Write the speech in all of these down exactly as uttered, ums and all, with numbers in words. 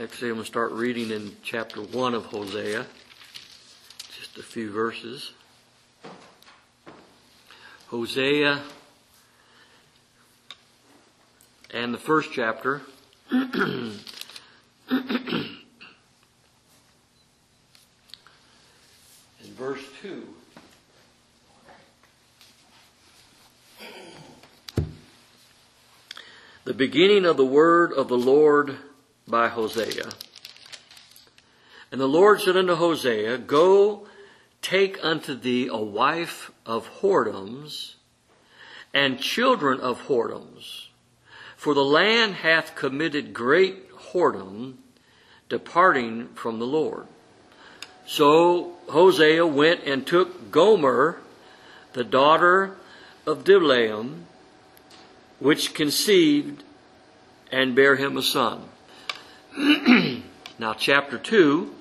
Actually, I'm going to start reading in chapter one of Hosea. Just a few verses. Hosea and the first chapter. In verse two. The beginning of the word of the Lord by Hosea. And the Lord said unto Hosea, Go, take unto thee a wife of whoredoms, and children of whoredoms, for the land hath committed great whoredom, departing from the Lord. So Hosea went and took Gomer, the daughter of Diblaim, which conceived and bare him a son. Now chapter two.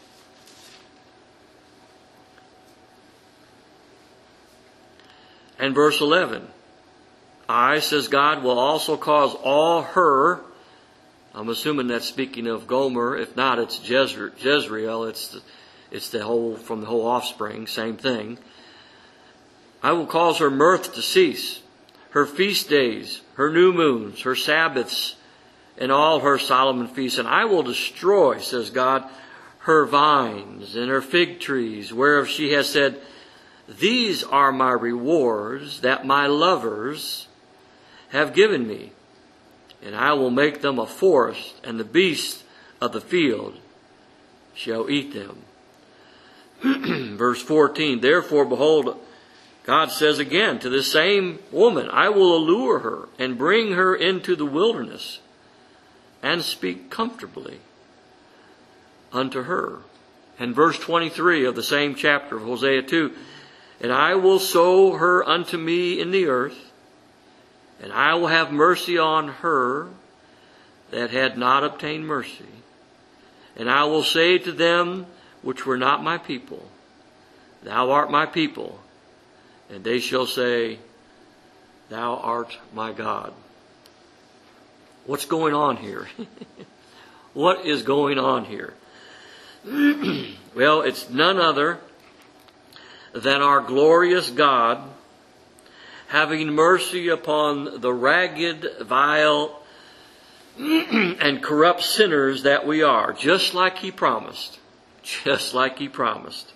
And verse eleven. I, says God, will also cause all her, I'm assuming that's speaking of Gomer. If not, it's Jezre- Jezreel. It's the, it's the whole, from the whole offspring, same thing. I will cause her mirth to cease, her feast days, her new moons, her Sabbaths, and all her Solomon feasts. And I will destroy, says God, her vines and her fig trees, whereof she has said, These are my rewards that my lovers have given me. And I will make them a forest, and the beasts of the field shall eat them. Verse fourteen, Therefore, behold, God says again to the same woman, I will allure her and bring her into the wilderness and speak comfortably unto her. And verse twenty-three of the same chapter of Hosea two, And I will sow her unto me in the earth, and I will have mercy on her that had not obtained mercy. And I will say to them which were not my people, Thou art my people. And they shall say, Thou art my God. What's going on here? What is going on here? Well, it's none other than our glorious God having mercy upon the ragged, vile, and corrupt sinners that we are, just like He promised. Just like He promised.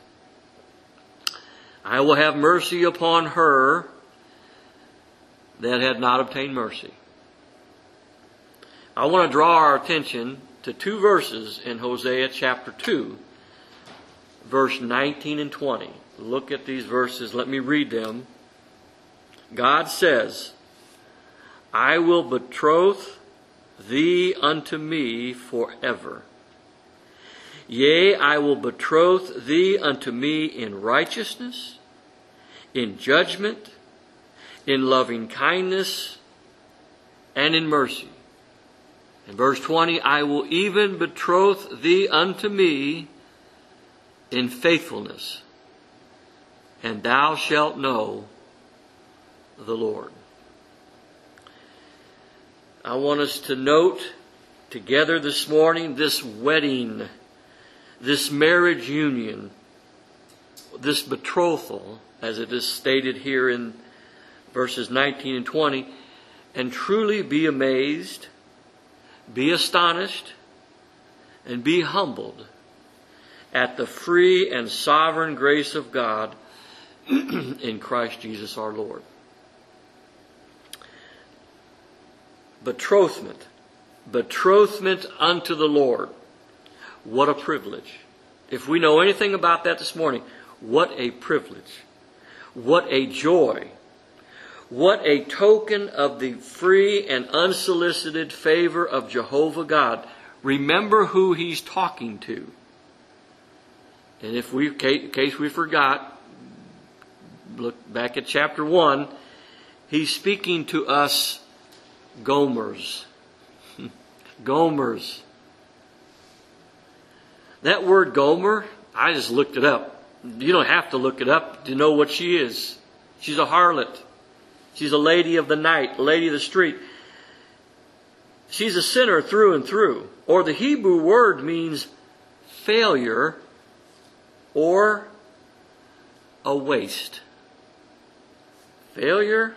I will have mercy upon her that had not obtained mercy. I want to draw our attention to two verses in Hosea chapter two, verse nineteen and twenty. Look at these verses. Let me read them. God says, I will betroth thee unto me forever. Yea, I will betroth thee unto me in righteousness, in judgment, in loving kindness, and in mercy. In verse twenty, I will even betroth thee unto me in faithfulness, and thou shalt know the Lord. I want us to note together this morning this wedding, this marriage union, this betrothal, as it is stated here in verses nineteen and twenty, and truly be amazed, be astonished, and be humbled at the free and sovereign grace of God in Christ Jesus our Lord. Betrothment. Betrothment unto the Lord. What a privilege. If we know anything about that this morning, what a privilege. What a joy. What a token of the free and unsolicited favor of Jehovah God. Remember who He's talking to. And if we, in case we forgot, look back at chapter one. He's speaking to us Gomers. Gomers. That word Gomer, I just looked it up. You don't have to look it up to know what she is. She's a harlot. She's a lady of the night, a lady of the street. She's a sinner through and through. Or the Hebrew word means failure or a waste. Failure.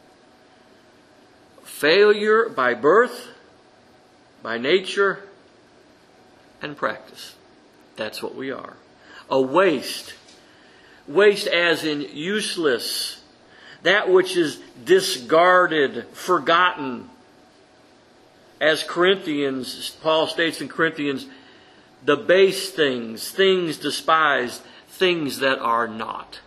Failure by birth, by nature, and practice. That's what we are. A waste. Waste as in useless. That which is discarded, forgotten. As Corinthians, Paul states in Corinthians, the base things, things despised, things that are not.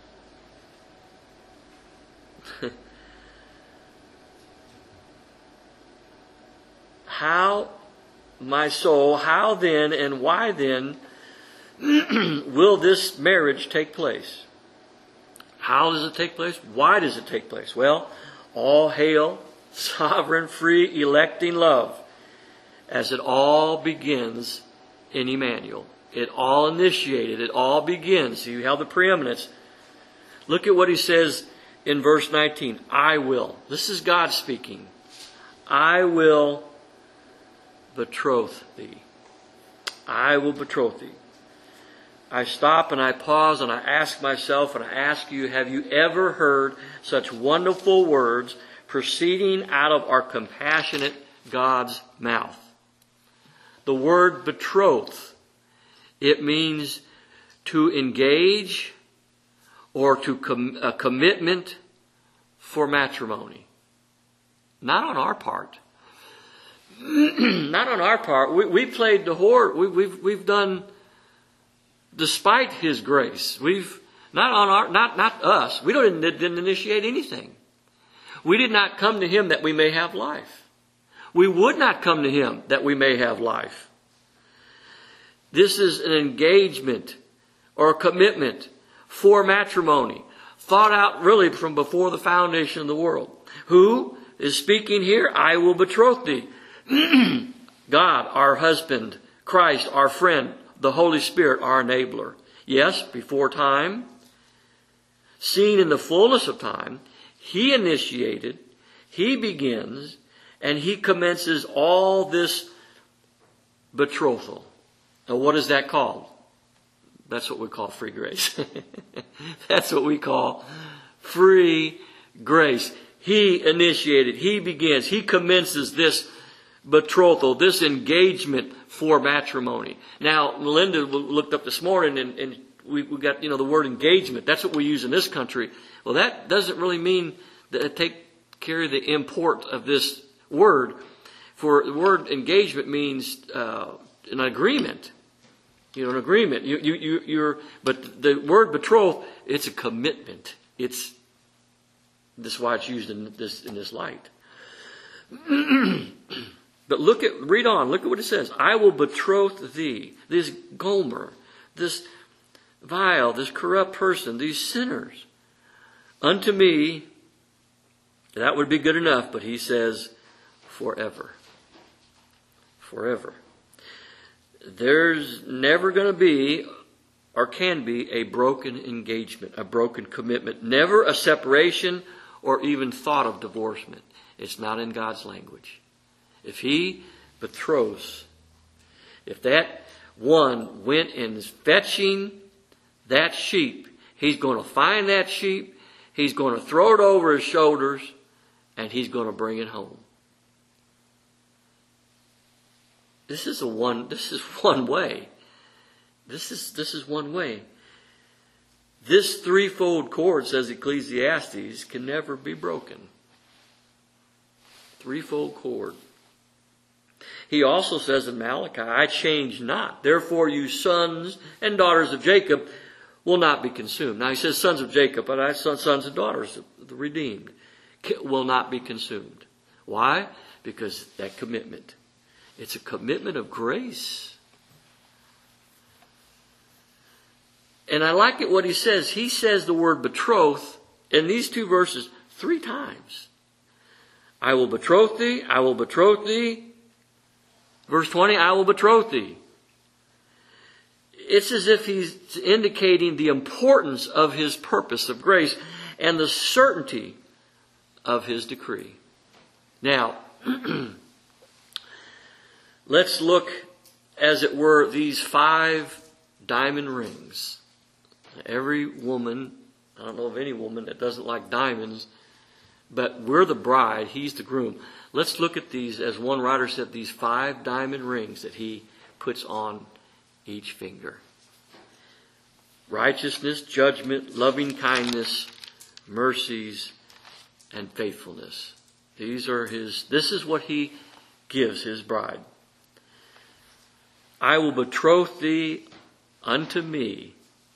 How, my soul, how then and why then will this marriage take place? How does it take place? Why does it take place? Well, all hail, sovereign, free, electing love, as it all begins in Emmanuel. It all initiated. It all begins. You have the preeminence. Look at what he says in verse nineteen. I will. This is God speaking. I will betroth thee. I will betroth thee. I stop and I pause and I ask myself and I ask you, have you ever heard such wonderful words proceeding out of our compassionate God's mouth? The word betroth, it means to engage or to com- a commitment for matrimony. Not on our part. Not on our part. We, we played the whore. We, we've we've done, despite His grace. We've not on our not not us. We don't didn't initiate anything. We did not come to Him that we may have life. We would not come to Him that we may have life. This is an engagement or a commitment for matrimony, thought out really from before the foundation of the world. Who is speaking here? I will betroth thee. God, our husband, Christ, our friend, the Holy Spirit, our enabler. Yes, before time, seen in the fullness of time, He initiated, He begins, and He commences all this betrothal. Now, what is that called? That's what we call free grace. That's what we call free grace. He initiated, He begins, He commences this betrothal, this engagement for matrimony. Now, Melinda looked up this morning and, and we, we got, you know, the word engagement. That's what we use in this country. Well, that doesn't really mean that take carry the import of this word. For the word engagement means uh, an agreement. You know, an agreement. You, you, you, you're, but the word betroth, it's a commitment. It's, this is why it's used in this, in this light. But look at, read on, look at what it says. I will betroth thee, this Gomer, this vile, this corrupt person, these sinners, unto me. That would be good enough, but he says, forever. Forever. There's never going to be, or can be, a broken engagement, a broken commitment. Never a separation or even thought of divorcement. It's not in God's language. If He betroths, if that one went and is fetching that sheep, he's going to find that sheep, he's going to throw it over his shoulders, and he's going to bring it home. This is a one. This is one way. This is this is one way. This threefold cord, says Ecclesiastes, can never be broken. Threefold cord. He also says in Malachi, I change not. Therefore you sons and daughters of Jacob will not be consumed. Now he says sons of Jacob, but I sons and daughters of the redeemed will not be consumed. Why? Because that commitment. It's a commitment of grace. And I like it what he says. He says the word betroth in these two verses three times. I will betroth thee, I will betroth thee. Verse twenty, I will betroth thee. It's as if he's indicating the importance of his purpose of grace and the certainty of his decree. Now, let's look, as it were, these five diamond rings. Every woman, I don't know of any woman that doesn't like diamonds, but we're the bride, he's the groom. Let's look at these, as one writer said, these five diamond rings that he puts on each finger. Righteousness, judgment, loving kindness, mercies, and faithfulness. These are his, this is what he gives his bride. I will betroth thee unto me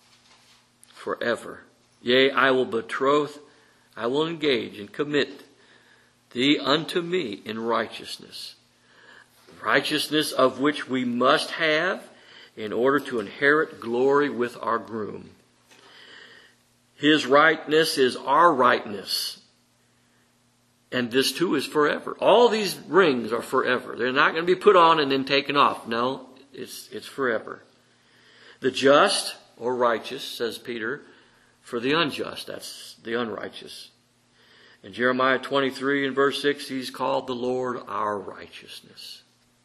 forever. Yea, I will betroth, I will engage and commit thee unto me in righteousness. Righteousness of which we must have in order to inherit glory with our groom. His rightness is our rightness. And this too is forever. All these rings are forever. They're not going to be put on and then taken off. No, it's, it's forever. The just or righteous, says Peter, for the unjust. That's the unrighteous. In Jeremiah twenty-three and verse six, he's called the Lord our righteousness.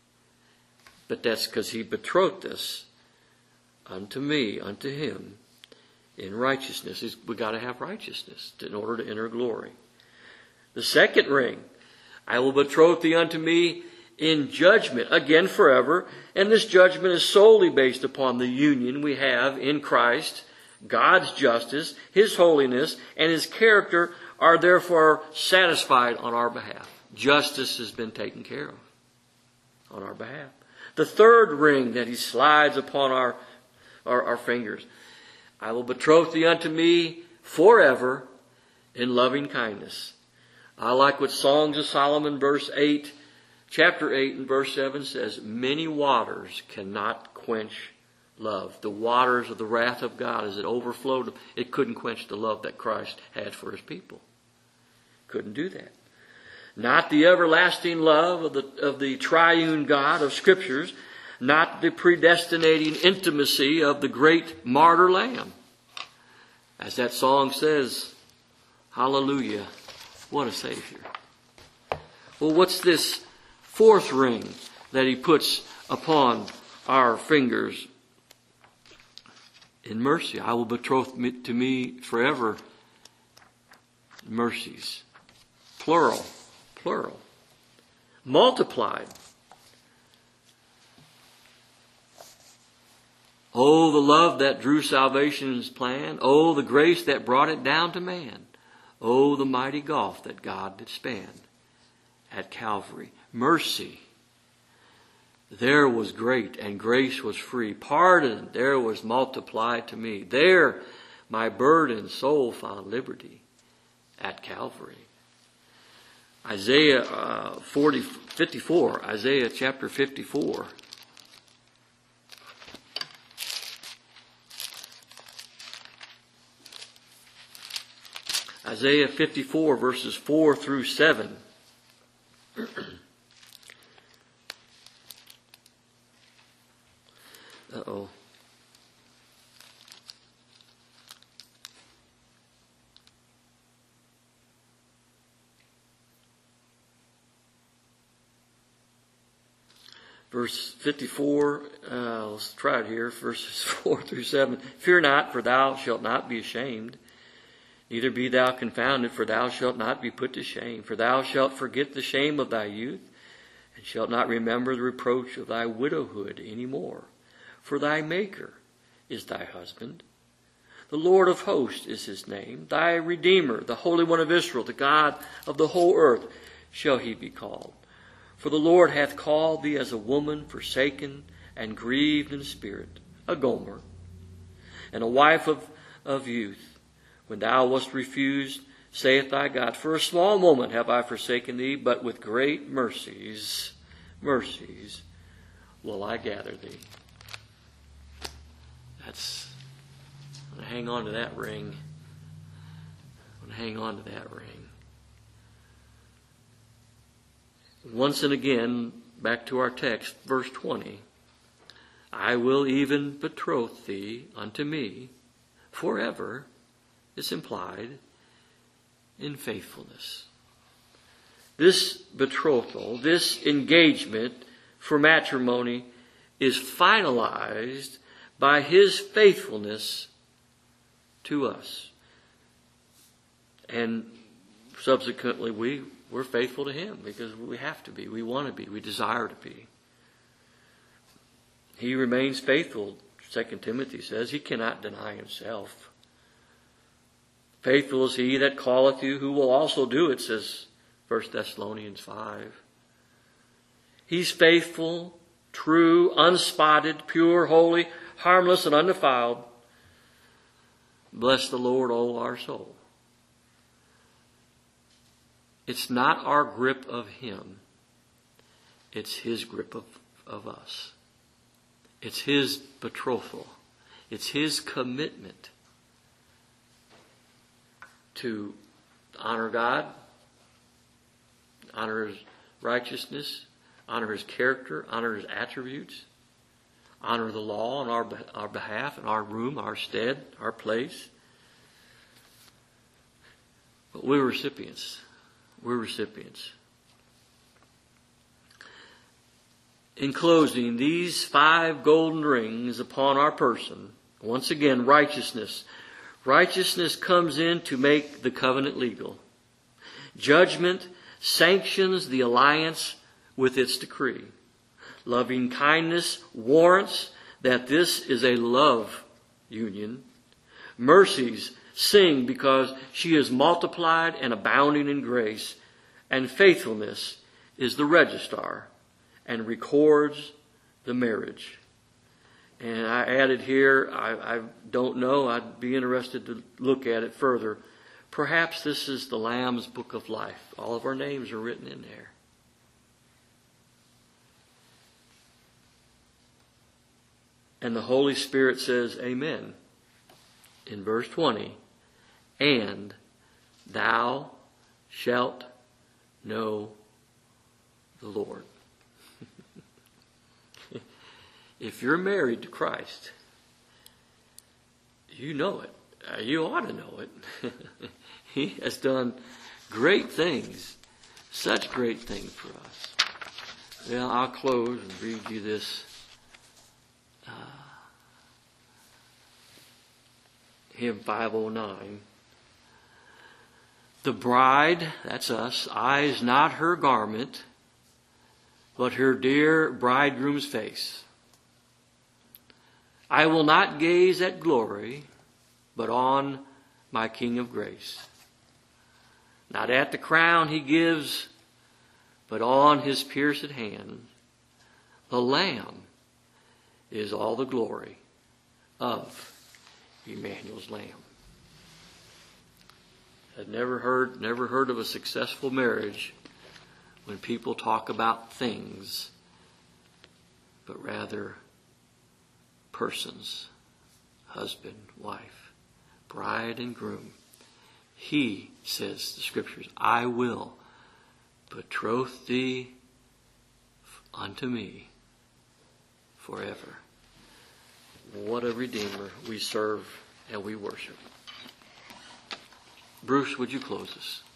But that's because he betrothed us unto me, unto him, in righteousness. We've got to have righteousness in order to enter glory. The second ring, I will betroth thee unto me in judgment, again forever. And this judgment is solely based upon the union we have in Christ. God's justice, his holiness, and his character are therefore satisfied on our behalf. Justice has been taken care of on our behalf. The third ring that he slides upon our, our, our fingers, I will betroth thee unto me forever in loving kindness. I like what Songs of Solomon, verse eight, chapter eight and verse seven says, many waters cannot quench love. The waters of the wrath of God, as it overflowed, it couldn't quench the love that Christ had for his people. Couldn't do that. Not the everlasting love of the, of the triune God of Scriptures, not the predestinating intimacy of the great martyr lamb. As that song says, hallelujah, what a Savior. Well, what's this fourth ring that he puts upon our fingers? In mercy, I will betroth to me forever mercies. Plural. Plural. Multiplied. Oh, the love that drew salvation's plan. Oh, the grace that brought it down to man. Oh, the mighty gulf that God did span at Calvary. Mercy. There was great and grace was free. Pardon there was multiplied to me. There my burdened soul found liberty at Calvary. Isaiah uh, forty, fifty-four, Isaiah chapter fifty-four. Isaiah fifty-four verses four through seven. Uh-oh. Verse fifty-four, uh, let's try it here, verses four through seven. Fear not, for thou shalt not be ashamed. Neither be thou confounded, for thou shalt not be put to shame. For thou shalt forget the shame of thy youth, and shalt not remember the reproach of thy widowhood any more. For thy Maker is thy husband. The Lord of hosts is his name. Thy Redeemer, the Holy One of Israel, the God of the whole earth, shall he be called. For the Lord hath called thee as a woman forsaken and grieved in spirit, a Gomer, and a wife of, of youth. When thou wast refused, saith thy God, for a small moment have I forsaken thee, but with great mercies, mercies will I gather thee. That's, I'm going to hang on to that ring. I'm going to hang on to that ring. Once and again, back to our text, verse twenty. I will even betroth thee unto me forever. It's implied in faithfulness. This betrothal, this engagement for matrimony is finalized by his faithfulness to us. And subsequently, we, we're faithful to him because we have to be. We want to be. We desire to be. He remains faithful, Second Timothy says. He cannot deny himself. Faithful is he that calleth you, who will also do it, says First Thessalonians five. He's faithful, true, unspotted, pure, holy, harmless, and undefiled. Bless the Lord, O our soul. It's not our grip of him. It's his grip of, of us. It's his betrothal. It's his commitment to honor God, honor his righteousness, honor his character, honor his attributes, honor the law on our, our behalf, in our room, our stead, our place. But we're recipients. We're recipients. In closing, these five golden rings upon our person, once again, righteousness. Righteousness comes in to make the covenant legal. Judgment sanctions the alliance with its decree. Loving kindness warrants that this is a love union. Mercies sing because she is multiplied and abounding in grace. And faithfulness is the registrar and records the marriage. And I added here, I, I don't know, I'd be interested to look at it further. Perhaps this is the Lamb's Book of Life. All of our names are written in there. And the Holy Spirit says, Amen. In verse twenty, and thou shalt know the Lord. If you're married to Christ, you know it. You ought to know it. He has done great things, such great things for us. Well, I'll close and read you this uh, hymn five oh nine. The bride, that's us, eyes not her garment, but her dear bridegroom's face. I will not gaze at glory, but on my King of grace. Not at the crown he gives, but on his pierced hand. The Lamb is all the glory of Emmanuel's Lamb. I've never heard, never heard of a successful marriage when people talk about things, but rather persons, husband, wife, bride and groom. He, says the Scriptures, I will betroth thee unto me forever. What a Redeemer we serve and we worship. Bruce, would you close us?